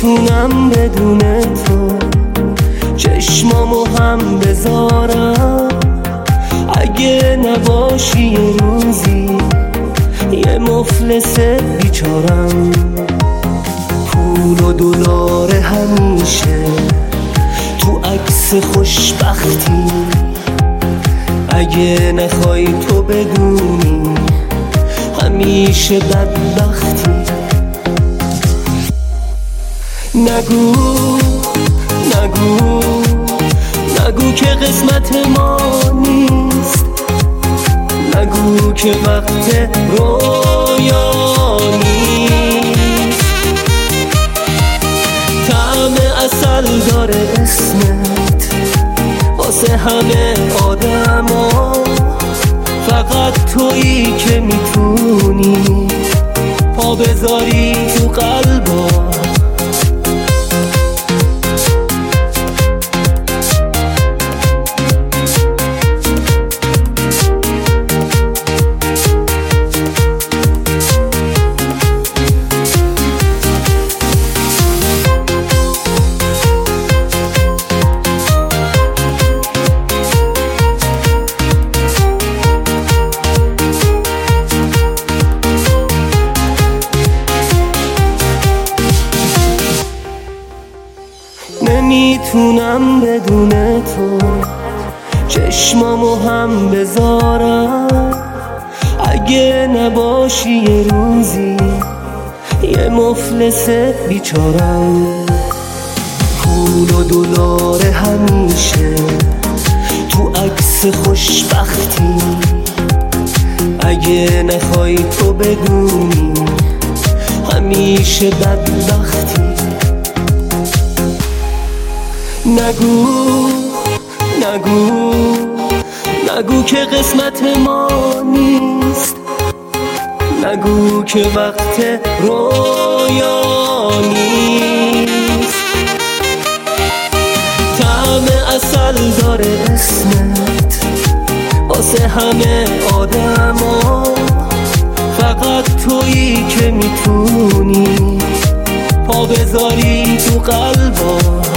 نمیتونم بدون تو چشمامو هم بذارم. اگه نباشی یه روزی یه مفلس بیچارم. پول و دلار همیشه تو عکس خوشبختی. اگه نخوای تو بدونی همیشه بدبختی. نگو نگو نگو که قسمت ما نیست. نگو که وقت رویا نیست. طعم عسل داره اسمت واسه همه آدما. فقط تویی که میتونی پا بذاری تو قلبا. نمیتونم بدون تو چشمامو هم بذارم. اگه نباشی یه روزی یه مفلس بیچارم. پول و دلار همیشه تو عکس خوشبختی. اگه نخوای تو بدونی همیشه بدبختی. نگو نگو نگو که قسمت ما نیست. نگو که وقت رویا نیست. طعم عسل داره اسمت واسه همه آدما. فقط تویی که میتونی پا بذاری تو قلبا.